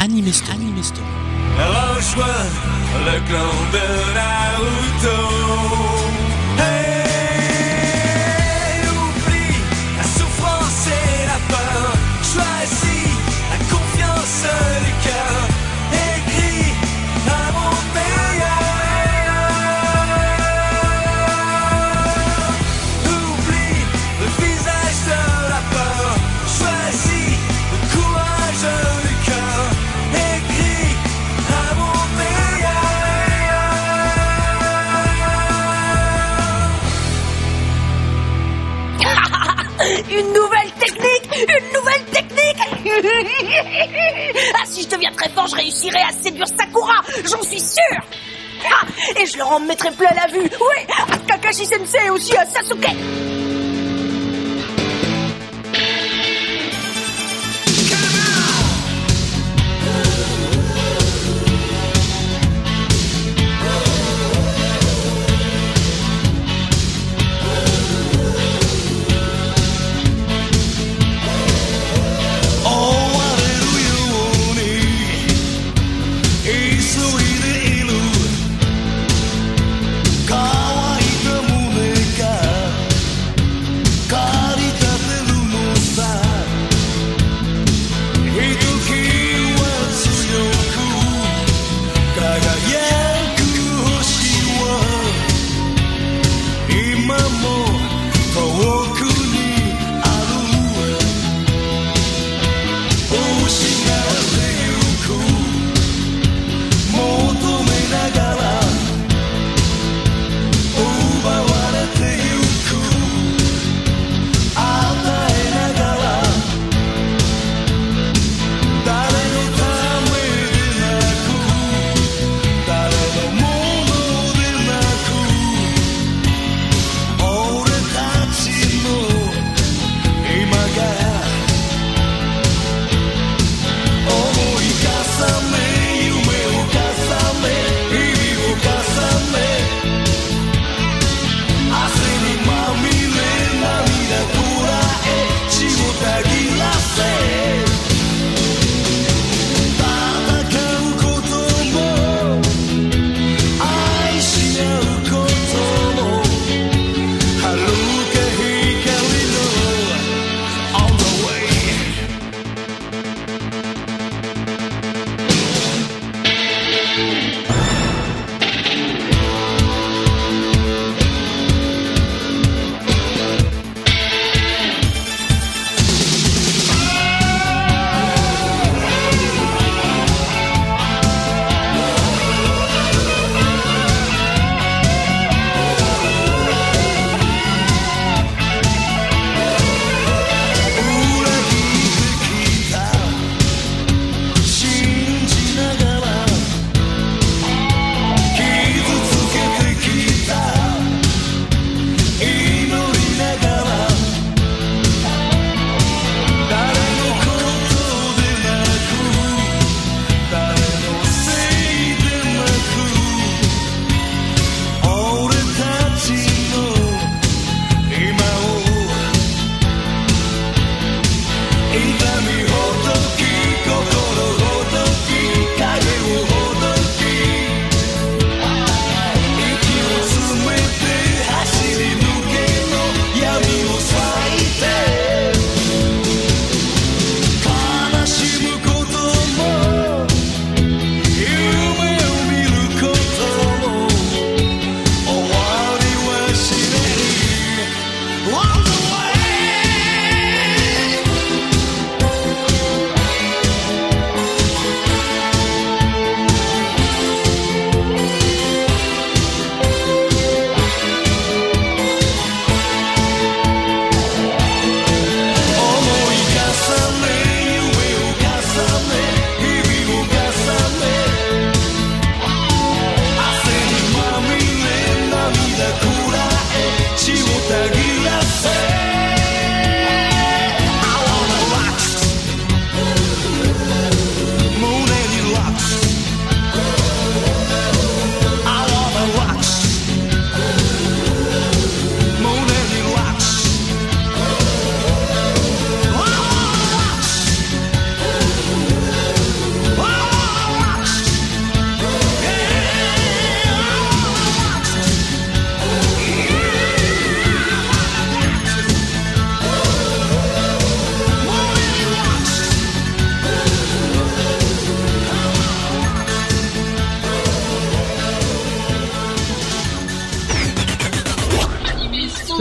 Anime Story. Rejoins le clan de Naruto. Hey, oublie la souffrance et la peur. Choisis la confiance du cœur. Écris un monde meilleur. Oublie le visage de la peur. Choisis le courage du cœur. Écris un monde meilleur. Une nouvelle technique. Ah, si je deviens très fort, je réussirai à séduire Sakura, j'en suis sûr. Ah, et je leur en mettrai plein la vue. Oui, à Kakashi Sensei et aussi à Sasuke.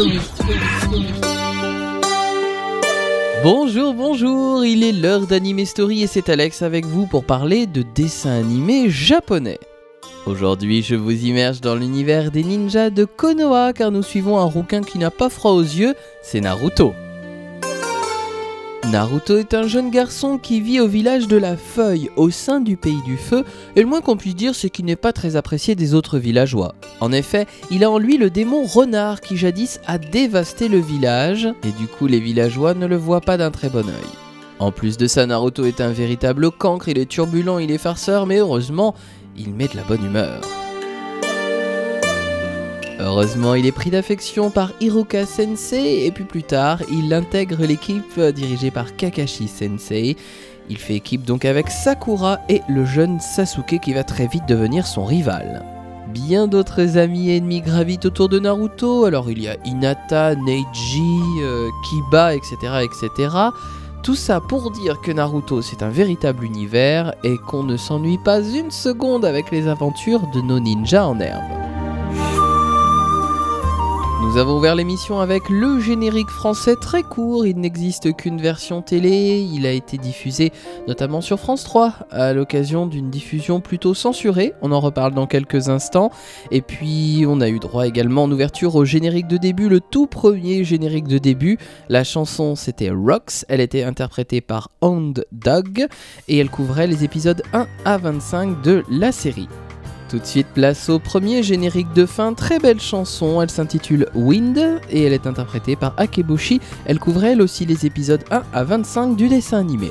Bonjour, il est l'heure d'Anime Story et c'est Alex avec vous pour parler de dessins animés japonais. Aujourd'hui, je vous immerge dans l'univers des ninjas de Konoha car nous suivons un rouquin qui n'a pas froid aux yeux, c'est Naruto. Naruto est un jeune garçon qui vit au village de la Feuille, au sein du pays du feu, et le moins qu'on puisse dire c'est qu'il n'est pas très apprécié des autres villageois. En effet, il a en lui le démon Renard qui jadis a dévasté le village, et du coup les villageois ne le voient pas d'un très bon œil. En plus de ça, Naruto est un véritable cancre, il est turbulent, il est farceur, mais heureusement, il met de la bonne humeur. Heureusement, il est pris d'affection par Hiruka Sensei et puis plus tard, il intègre l'équipe dirigée par Kakashi Sensei. Il fait équipe donc avec Sakura et le jeune Sasuke qui va très vite devenir son rival. Bien d'autres amis et ennemis gravitent autour de Naruto, alors il y a Hinata, Neji, Kiba, etc. etc. Tout ça pour dire que Naruto c'est un véritable univers et qu'on ne s'ennuie pas une seconde avec les aventures de nos ninjas en herbe. Nous avons ouvert l'émission avec le générique français très court, il n'existe qu'une version télé, il a été diffusé notamment sur France 3 à l'occasion d'une diffusion plutôt censurée, on en reparle dans quelques instants, et puis on a eu droit également en ouverture au générique de début, le tout premier générique de début, la chanson c'était Rocks, elle était interprétée par Hound Dog et elle couvrait les épisodes 1 à 25 de la série. Tout de suite, place au premier générique de fin, très belle chanson, elle s'intitule Wind et elle est interprétée par Akeboshi. Elle couvrait elle aussi les épisodes 1 à 25 du dessin animé.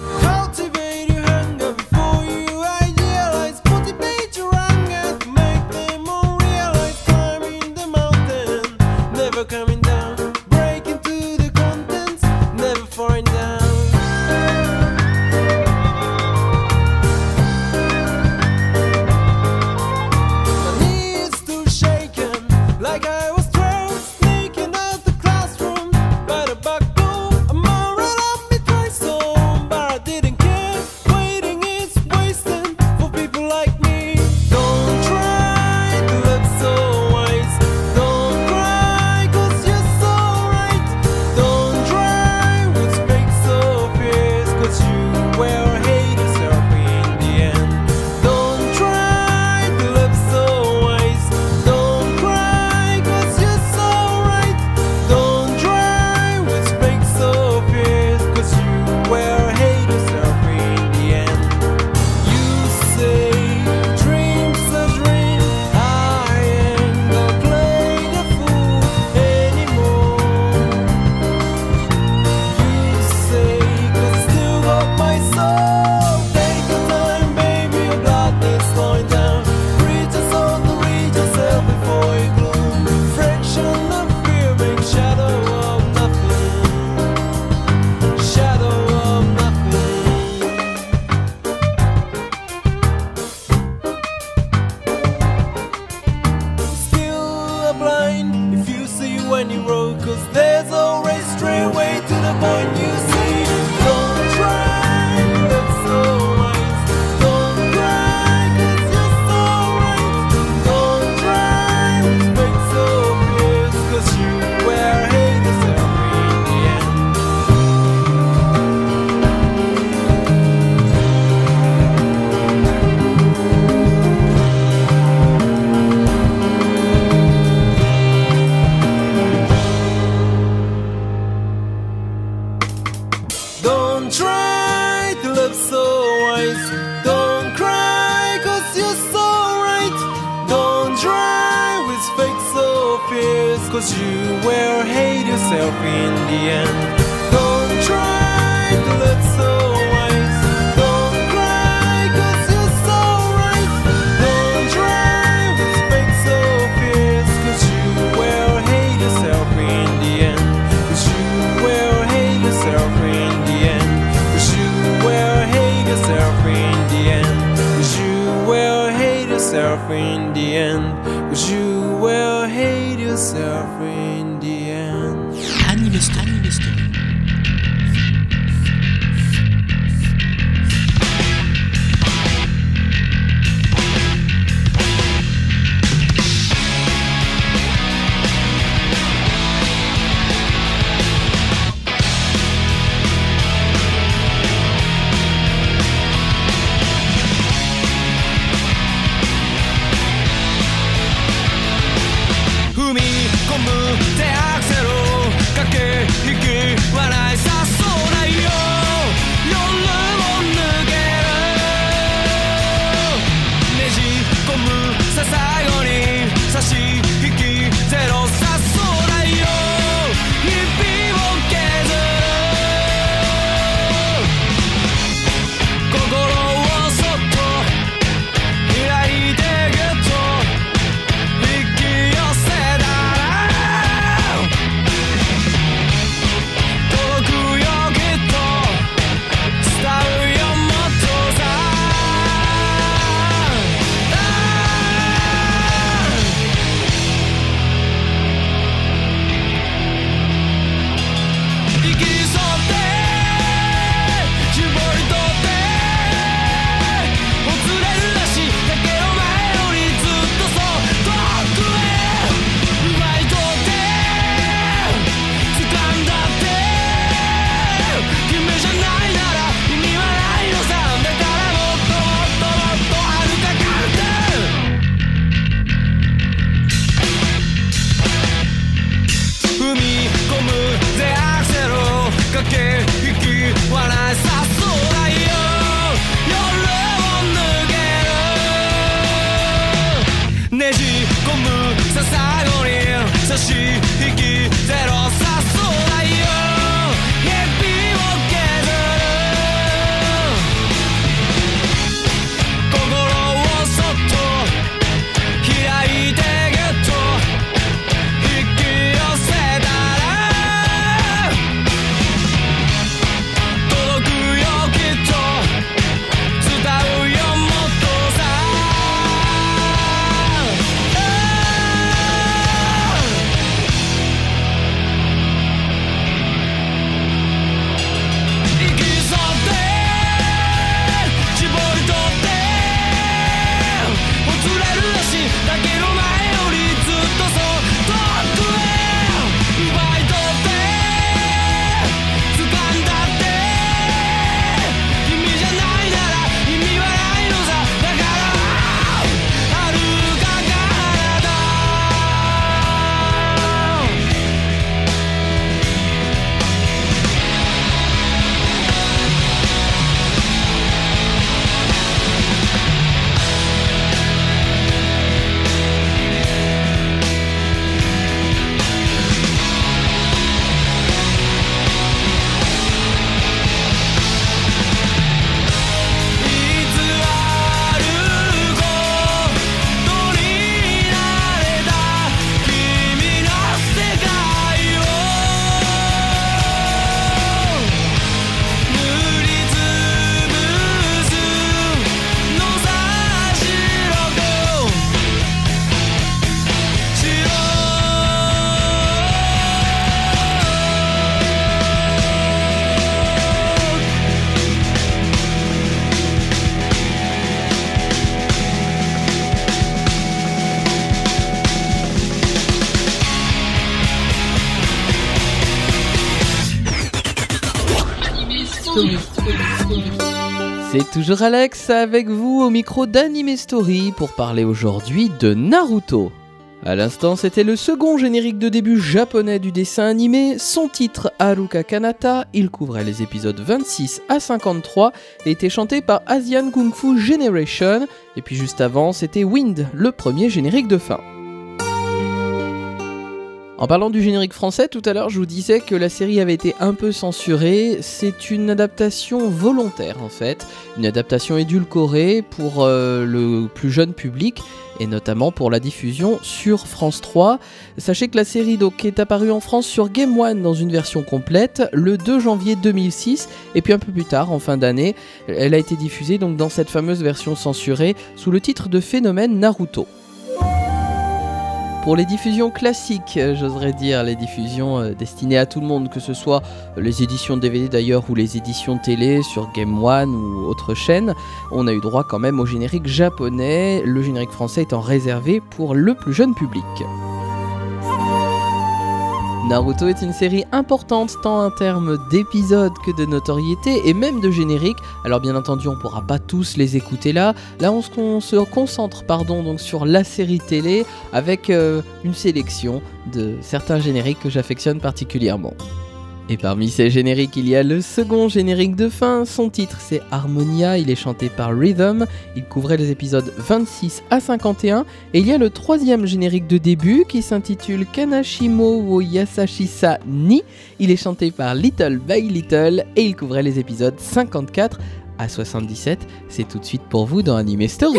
C'est toujours Alex avec vous au micro d'Anime Story pour parler aujourd'hui de Naruto. À l'instant, c'était le second générique de début japonais du dessin animé. Son titre, Haruka Kanata, il couvrait les épisodes 26 à 53 et était chanté par Asian Kung Fu Generation. Et puis juste avant, c'était Wind, le premier générique de fin. En parlant du générique français, tout à l'heure je vous disais que la série avait été un peu censurée. C'est une adaptation volontaire en fait, une adaptation édulcorée pour le plus jeune public et notamment pour la diffusion sur France 3. Sachez que la série donc est apparue en France sur Game One dans une version complète le 2 janvier 2006 et puis un peu plus tard, en fin d'année, elle a été diffusée donc dans cette fameuse version censurée sous le titre de Phénomène Naruto. Pour les diffusions classiques, j'oserais dire, les diffusions destinées à tout le monde, que ce soit les éditions DVD d'ailleurs ou les éditions télé sur Game One ou autre chaîne, on a eu droit quand même au générique japonais, le générique français étant réservé pour le plus jeune public. Naruto est une série importante tant en termes d'épisodes que de notoriété et même de générique. Alors bien entendu on ne pourra pas tous les écouter là. Là on se concentre donc sur la série télé avec une sélection de certains génériques que j'affectionne particulièrement. Et parmi ces génériques, il y a le second générique de fin. Son titre, c'est Harmonia. Il est chanté par Rhythm. Il couvrait les épisodes 26 à 51. Et il y a le troisième générique de début qui s'intitule Kanashimo wo Yasashisa ni. Il est chanté par Little by Little et il couvrait les épisodes 54 à 77. C'est tout de suite pour vous dans Anime Story.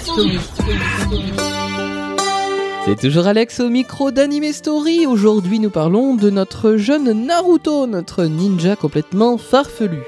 C'est toujours Alex au micro d'Anime Story. Aujourd'hui, nous parlons de notre jeune Naruto, notre ninja complètement farfelu.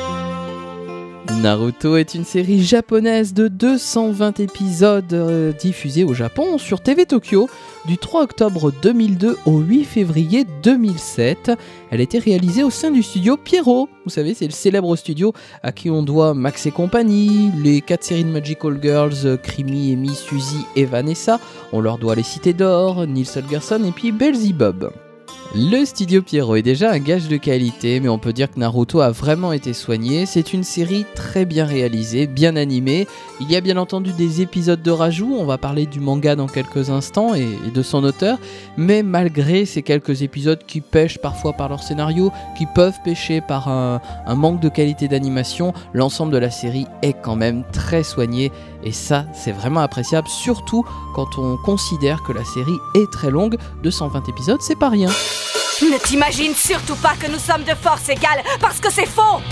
Naruto est une série japonaise de 220 épisodes diffusée au Japon sur TV Tokyo du 3 octobre 2002 au 8 février 2007. Elle a été réalisée au sein du studio Pierrot. Vous savez, c'est le célèbre studio à qui on doit Max et compagnie, les 4 séries de Magical Girls, Krimi, Amy, Suzy et Vanessa. On leur doit Les Cités d'Or, Nils Holgersson et puis Beelzebub. Le studio Pierrot est déjà un gage de qualité, mais on peut dire que Naruto a vraiment été soigné. C'est une série très bien réalisée, bien animée. Il y a bien entendu des épisodes de rajout, on va parler du manga dans quelques instants et de son auteur, mais malgré ces quelques épisodes qui pêchent parfois par leur scénario, qui peuvent pêcher par un manque de qualité d'animation, l'ensemble de la série est quand même très soigné, et ça c'est vraiment appréciable, surtout quand on considère que la série est très longue. 220 épisodes, c'est pas rien. Ne t'imagine surtout pas que nous sommes de force égale, parce que c'est faux.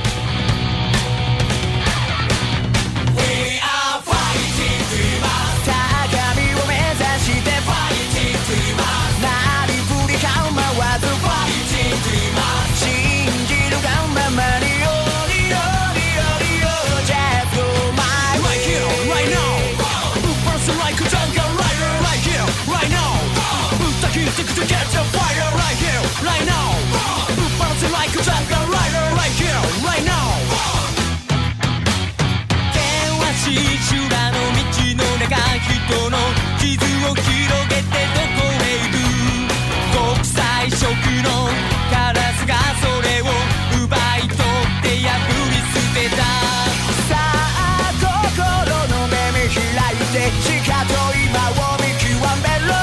To catch a fire right here, right now. Bouncing like a tiger rider right here, right now. 険しい修羅の道の中、人の傷を広げてどこへ行く。国際色のカラスがそれを奪い取って破り捨てた。さあ心の目見開いて、しかと今を見極めろ。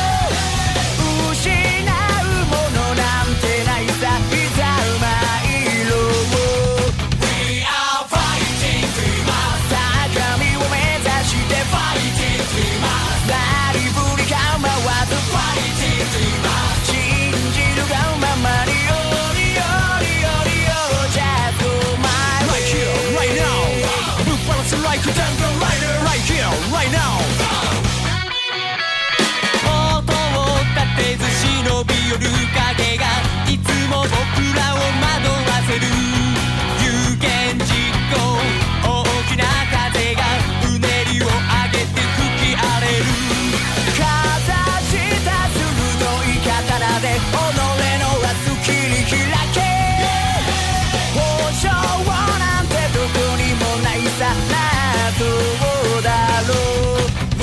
寄る影がいつも僕らを惑わせる。有言実行、大きな風がうねりを上げて吹き荒れる。かざした鋭い刀で己の明日切り開け。保証なんてどこにもないさ、どうだろう。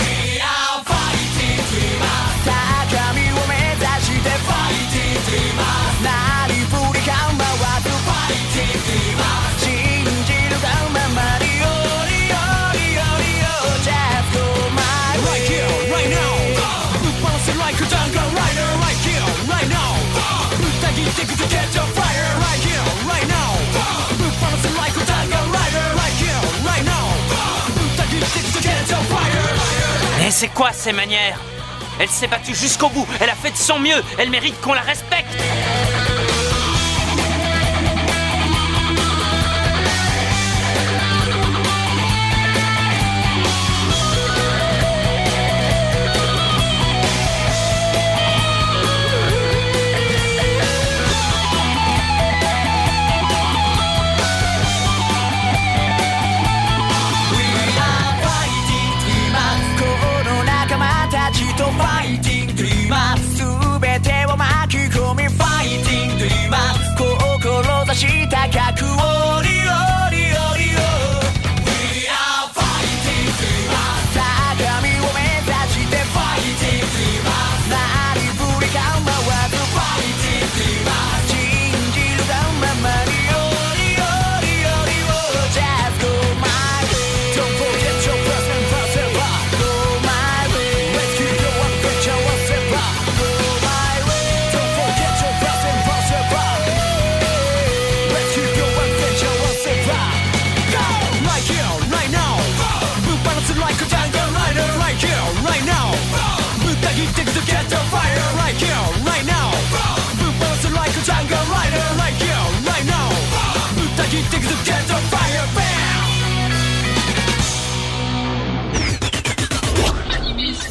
Mais c'est quoi ces manières? Elle s'est battue jusqu'au bout, elle a fait de son mieux, elle mérite qu'on la respecte.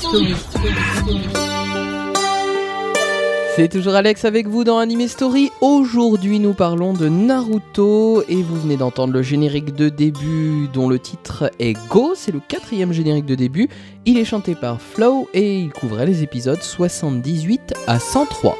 C'est toujours Alex avec vous dans Anime Story. Aujourd'hui, nous parlons de Naruto et vous venez d'entendre le générique de début dont le titre est Go. C'est le 4e générique de début. Il est chanté par Flow et il couvrait les épisodes 78 à 103.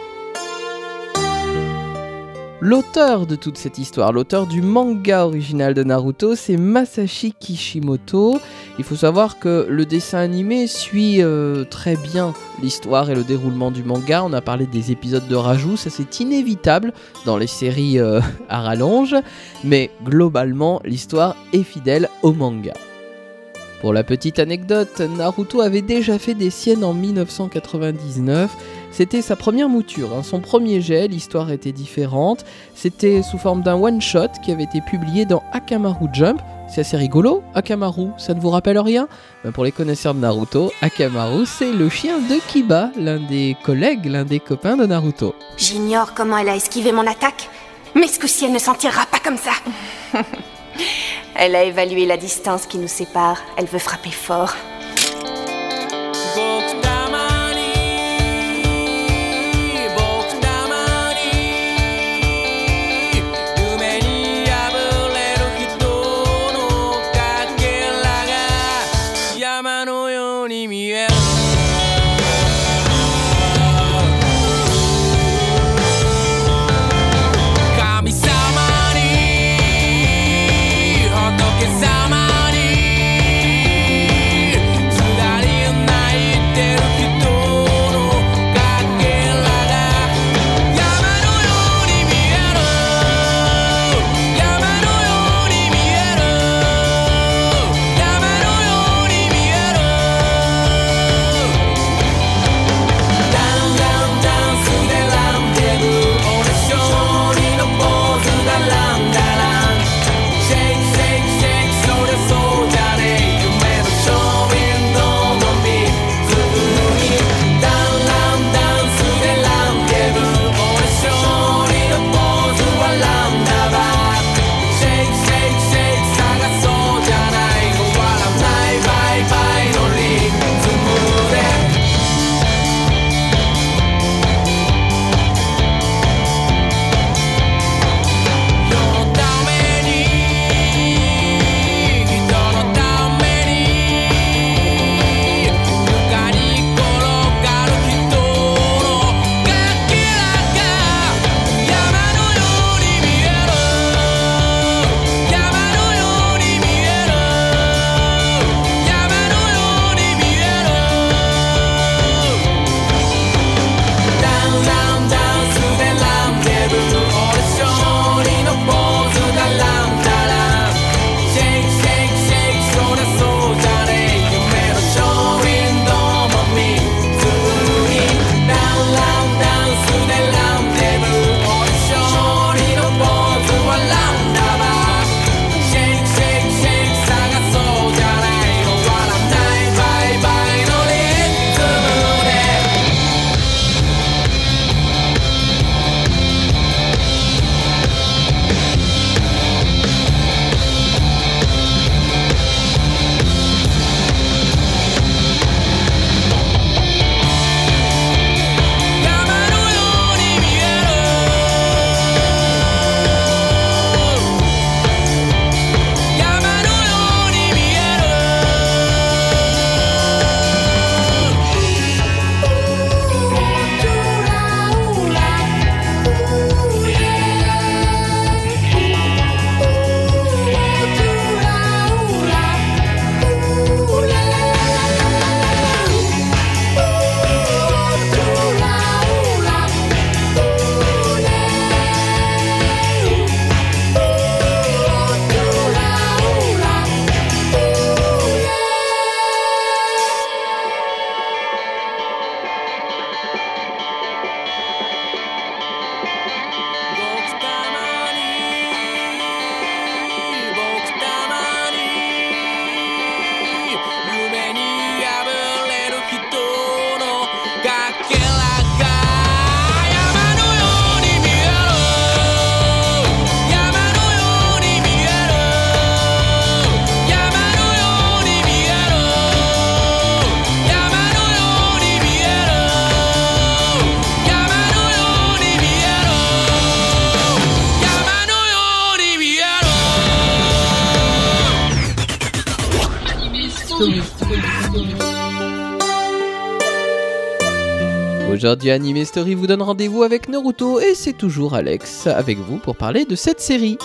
L'auteur de toute cette histoire, l'auteur du manga original de Naruto, c'est Masashi Kishimoto. Il faut savoir que le dessin animé suit très bien l'histoire et le déroulement du manga. On a parlé des épisodes de rajout, ça c'est inévitable dans les séries à rallonge, mais globalement l'histoire est fidèle au manga. Pour la petite anecdote, Naruto avait déjà fait des siennes en 1999. C'était sa première mouture, son premier jet, l'histoire était différente. C'était sous forme d'un one-shot qui avait été publié dans Akamaru Jump. C'est assez rigolo, Akamaru, ça ne vous rappelle rien ? Pour les connaisseurs de Naruto, Akamaru c'est le chien de Kiba, l'un des collègues, l'un des copains de Naruto. J'ignore comment elle a esquivé mon attaque, mais ce coup-ci elle ne s'en tirera pas comme ça. Elle a évalué la distance qui nous sépare, elle veut frapper fort. Aujourd'hui, Anime Story vous donne rendez-vous avec Naruto et c'est toujours Alex avec vous pour parler de cette série.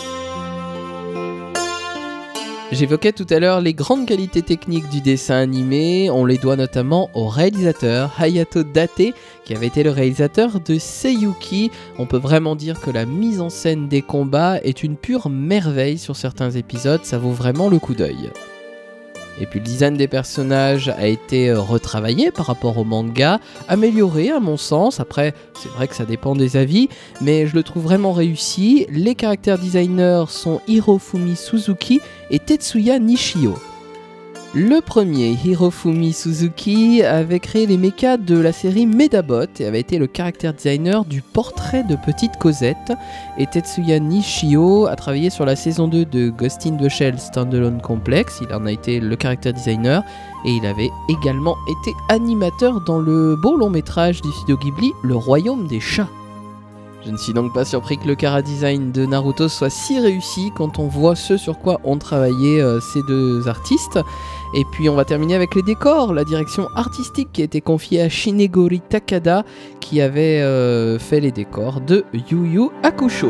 J'évoquais tout à l'heure les grandes qualités techniques du dessin animé, on les doit notamment au réalisateur Hayato Date qui avait été le réalisateur de Seiyuki. On peut vraiment dire que la mise en scène des combats est une pure merveille sur certains épisodes, ça vaut vraiment le coup d'œil. Et puis le design des personnages a été retravaillé par rapport au manga, amélioré à mon sens, après c'est vrai que ça dépend des avis, mais je le trouve vraiment réussi. Les caractères designers sont Hirofumi Suzuki et Tetsuya Nishio. Le premier, Hirofumi Suzuki, avait créé les mechas de la série Medabot et avait été le caractère designer du portrait de Petite Cosette. Et Tetsuya Nishio a travaillé sur la saison 2 de Ghost in the Shell Standalone Complex, il en a été le caractère designer et il avait également été animateur dans le beau long métrage du studio Ghibli, Le Royaume des Chats. Je ne suis donc pas surpris que le chara-design de Naruto soit si réussi quand on voit ce sur quoi ont travaillé ces deux artistes. Et puis on va terminer avec les décors, la direction artistique qui a été confiée à Shinegori Takada qui avait fait les décors de Yu Yu Hakusho.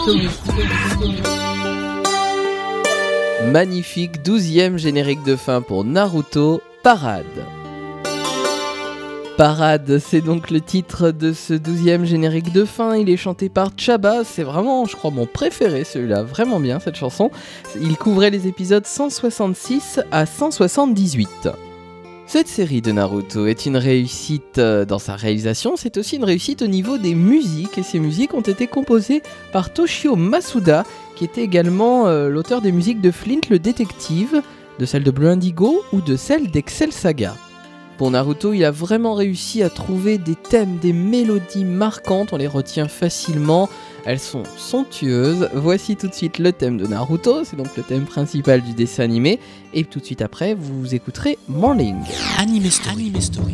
Magnifique 12e générique de fin pour Naruto, Parade. Parade, c'est donc le titre de ce 12e générique de fin. Il est chanté par Chaba, c'est vraiment, je crois, mon préféré celui-là, vraiment bien cette chanson. Il couvrait les épisodes 166 à 178. Cette série de Naruto est une réussite dans sa réalisation, c'est aussi une réussite au niveau des musiques, et ces musiques ont été composées par Toshio Masuda, qui était également l'auteur des musiques de Flint le détective, de celle de Blue Indigo ou de celle d'Excel Saga. Pour Naruto, il a vraiment réussi à trouver des thèmes, des mélodies marquantes, on les retient facilement, elles sont somptueuses. Voici tout de suite le thème de Naruto, c'est donc le thème principal du dessin animé, et tout de suite après, vous écouterez Morning. Anime Story.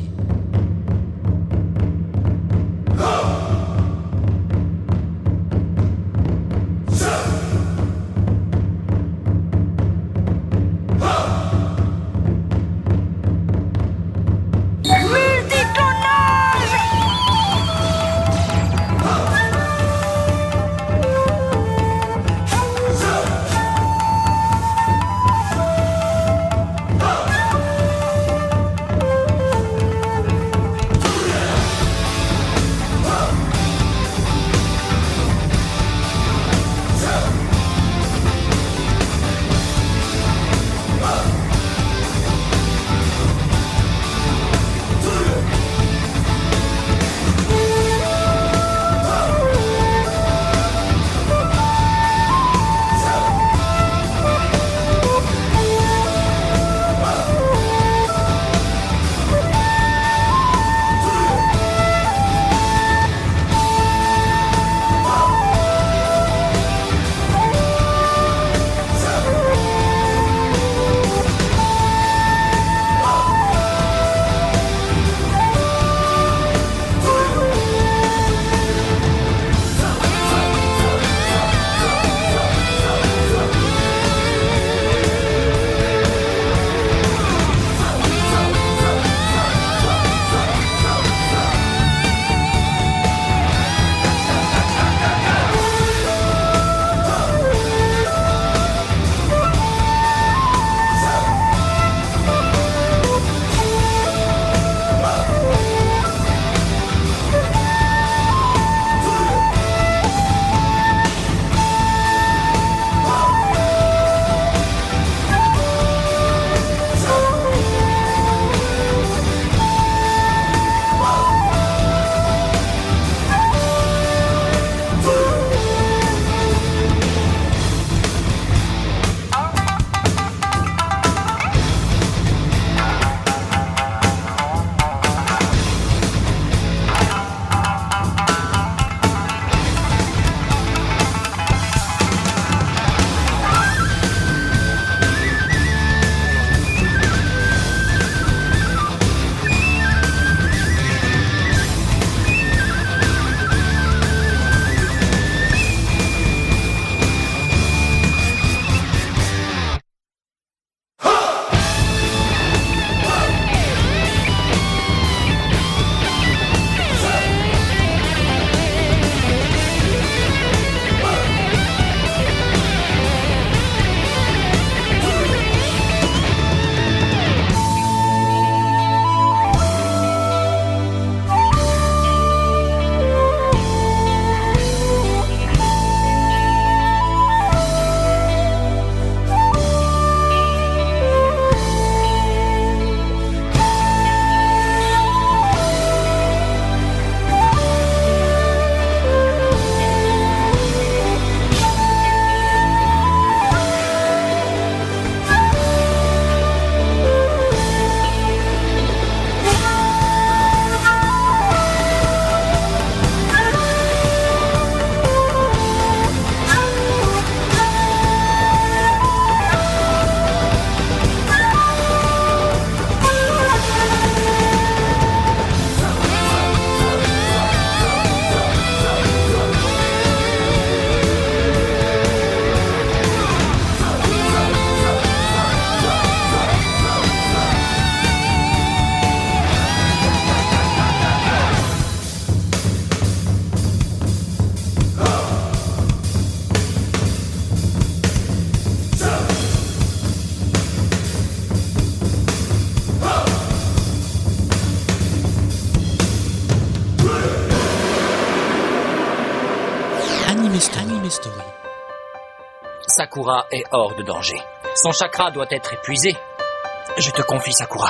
Sakura est hors de danger. Son chakra doit être épuisé. Je te confie Sakura.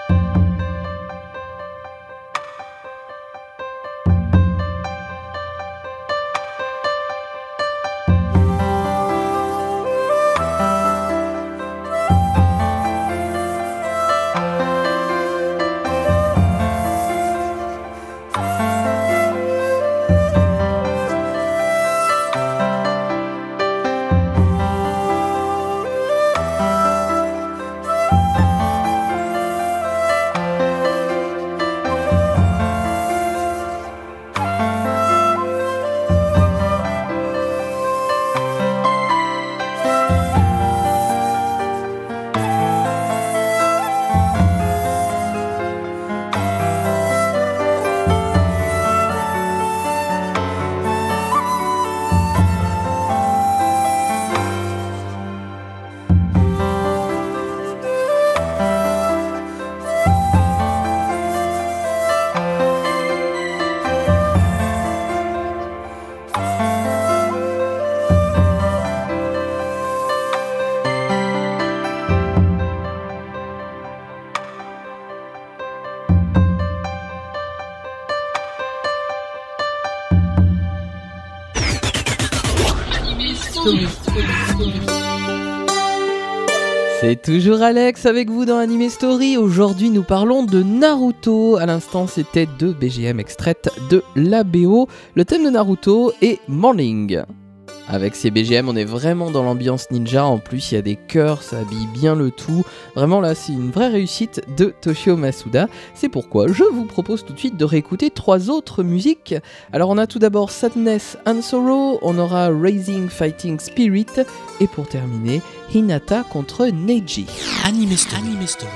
C'est toujours Alex avec vous dans Anime Story. Aujourd'hui, nous parlons de Naruto. À l'instant, c'était deux BGM extraites de la BO. Le thème de Naruto est Morning. Avec ces BGM, on est vraiment dans l'ambiance ninja. En plus, il y a des chœurs, ça habille bien le tout. Vraiment, là, c'est une vraie réussite de Toshio Masuda. C'est pourquoi je vous propose tout de suite de réécouter 3 autres musiques. Alors, on a tout d'abord Sadness and Sorrow, on aura Raising Fighting Spirit, et pour terminer, Hinata contre Neji. Anime Story.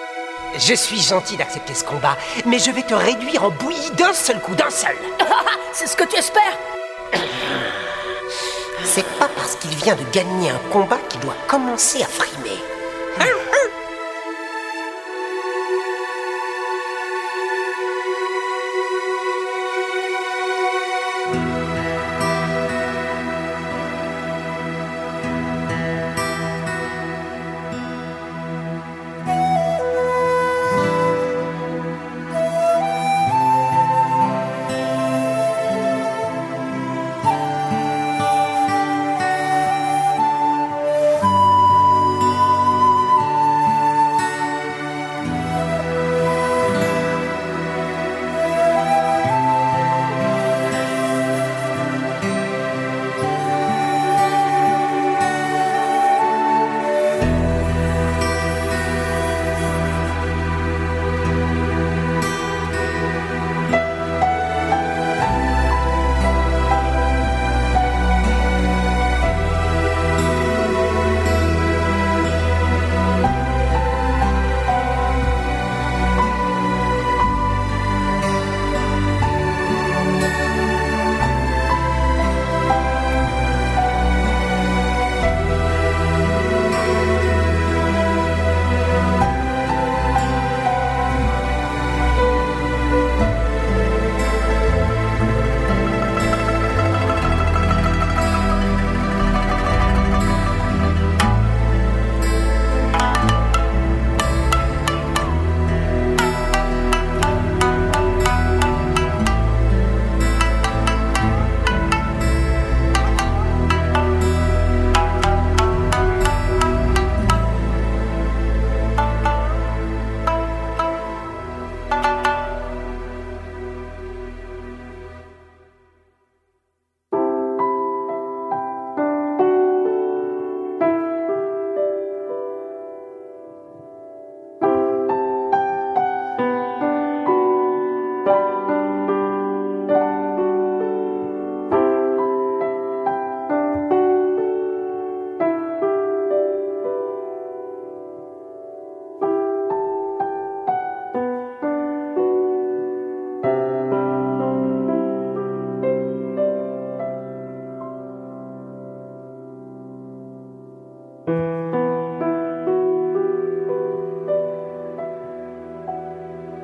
Je suis gentil d'accepter ce combat, mais je vais te réduire en bouillie d'un seul coup, d'un seul. C'est ce que tu espères? C'est pas parce qu'il vient de gagner un combat qu'il doit commencer à frimer.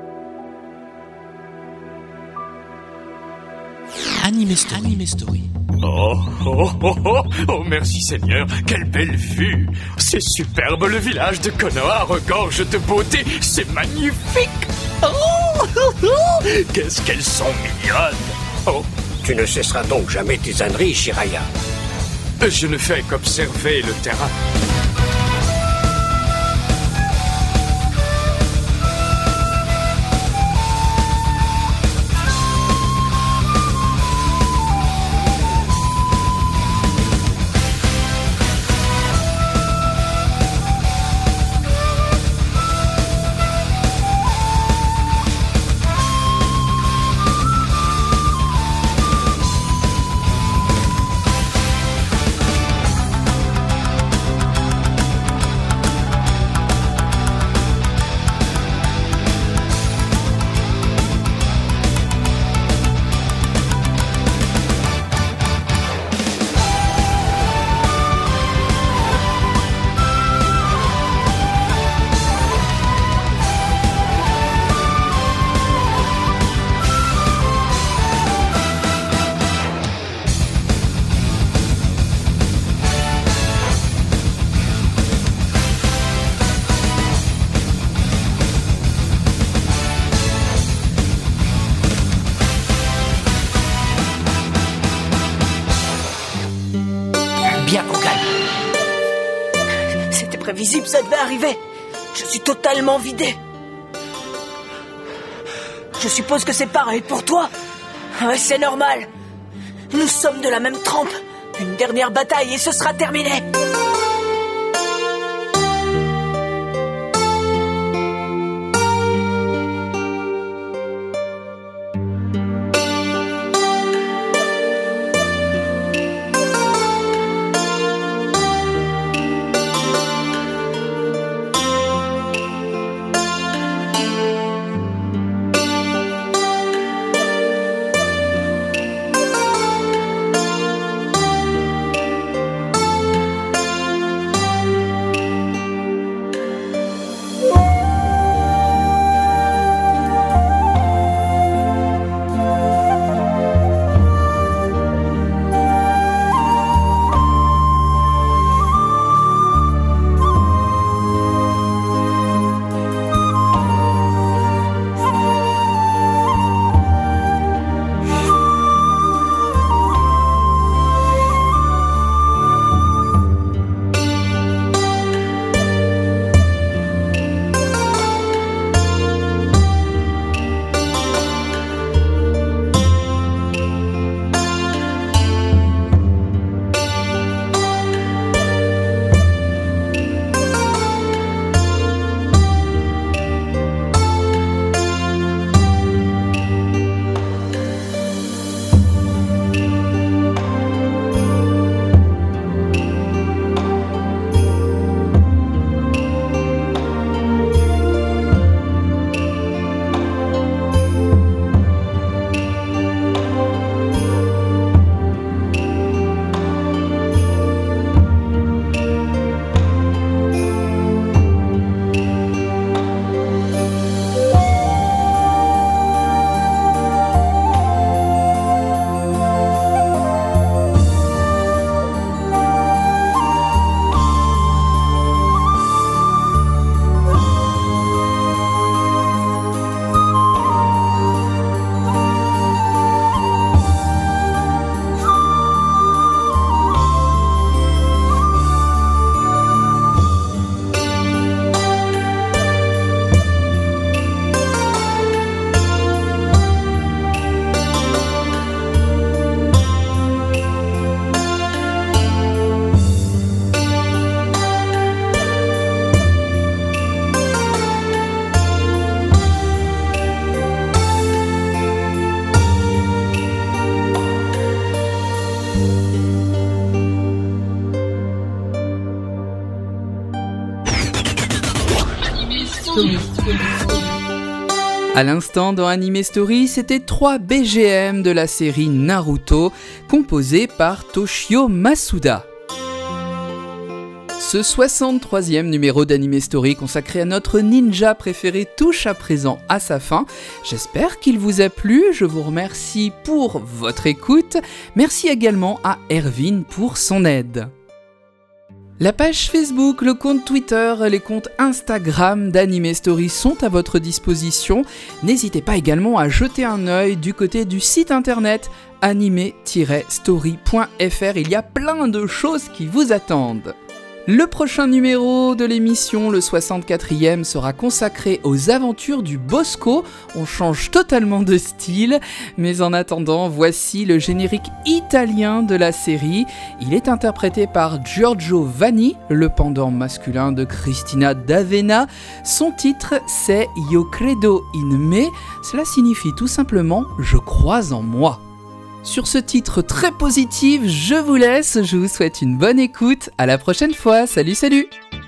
Anime Story. Oh, merci Seigneur, quelle belle vue! C'est superbe, le village de Konoha regorge de beauté, c'est magnifique! Qu'est-ce qu'elles sont mignonnes! Oh, tu ne cesseras donc jamais tes âneries, Shiraya. Je ne fais qu'observer le terrain. Bien qu'on gagne. C'était prévisible, ça devait arriver. Je suis totalement vidé. Je suppose que c'est pareil pour toi. Ouais, c'est normal. Nous sommes de la même trempe. Une dernière bataille et ce sera terminé. À l'instant dans Anime Story, c'était 3 BGM de la série Naruto, composés par Toshio Masuda. Ce 63e numéro d'Anime Story consacré à notre ninja préféré touche à présent à sa fin. J'espère qu'il vous a plu, je vous remercie pour votre écoute. Merci également à Erwin pour son aide. La page Facebook, le compte Twitter, les comptes Instagram d'Anime Story sont à votre disposition. N'hésitez pas également à jeter un œil du côté du site internet anime-story.fr, il y a plein de choses qui vous attendent. Le prochain numéro de l'émission, le 64e, sera consacré aux aventures du Bosco. On change totalement de style, mais en attendant, voici le générique italien de la série. Il est interprété par Giorgio Vanni, le pendant masculin de Cristina D'Avena. Son titre, c'est Io credo in me. Cela signifie tout simplement « Je crois en moi ». Sur ce titre très positif, je vous laisse, je vous souhaite une bonne écoute, à la prochaine fois, salut salut.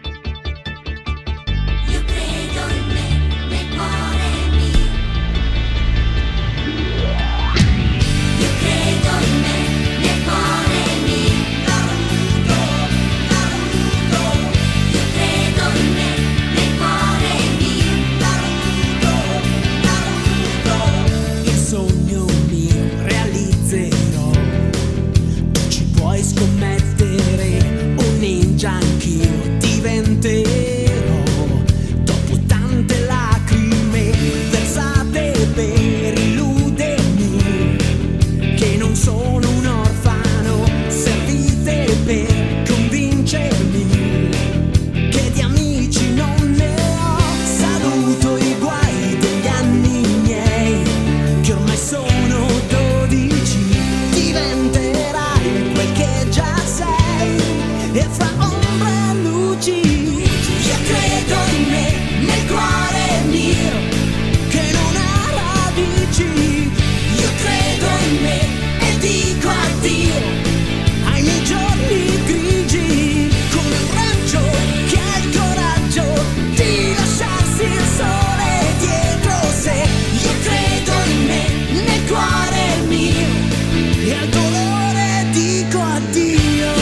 Scommettere, un ninja anch'io diventerò. Dopo tante lacrime versate per illudermi che non sono un orfano, servite per convincermi che di amici non ne ho. Saluto i guai degli anni miei, che ormai sono 12, diventerai quel che già sei, e fra ombre e luci io credo in me, nel cuore mio che non ha radici. Io credo in me e dico addio ai miei giorni grigi, come un raggio che ha il coraggio di lasciarsi il sole dietro sé. Io credo in me, nel cuore mio, e al dolore dico addio.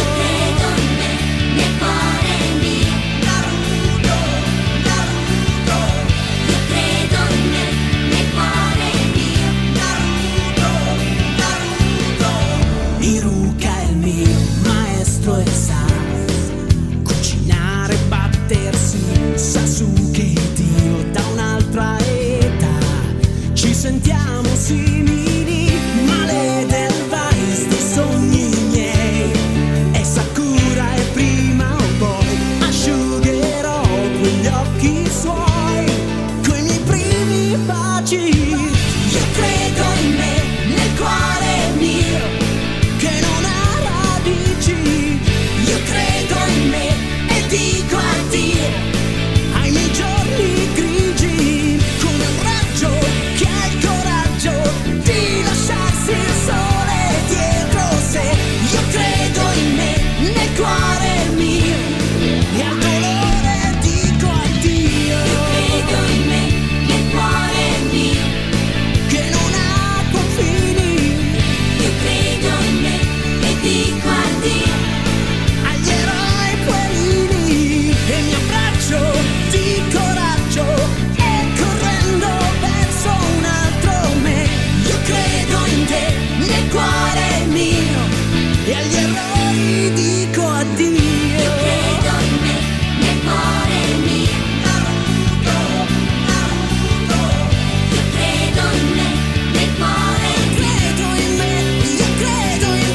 Iruka è il mio maestro e sa cucinare e battersi. Sasuke e Dio da un'altra età, ci sentiamo simili, ma l'Edelweiss dei sogni miei è Sakura, e prima o poi asciugherò quegli occhi suoi coi miei primi baci. Io credo in me, nel cuore mio che non ha radici. Io credo in me e dico addio ai miei giorni grigi, come un raggio che ha il coraggio di lasciarsi il sole dietro sé. Io credo in me, nel cuore mio, e al dolore dico addio. Io credo in me, nel cuore mio, che non ha confini. Io credo in me e dico addio agli eroi puerini, e mi abbraccio di coraggio e correndo verso un altro me. Io credo in te, nel cuore mio, e agli errori dico addio. Io credo in me, nel cuore mio, Naruto, Naruto. Io credo in me, nel cuore mio. Credo in me, io credo in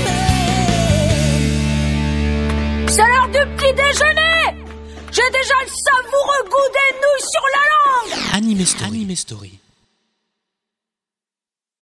me. C'est l'heure du petit déjeuner. J'ai déjà le savoureux goût des nouilles sur la langue. Anime Story.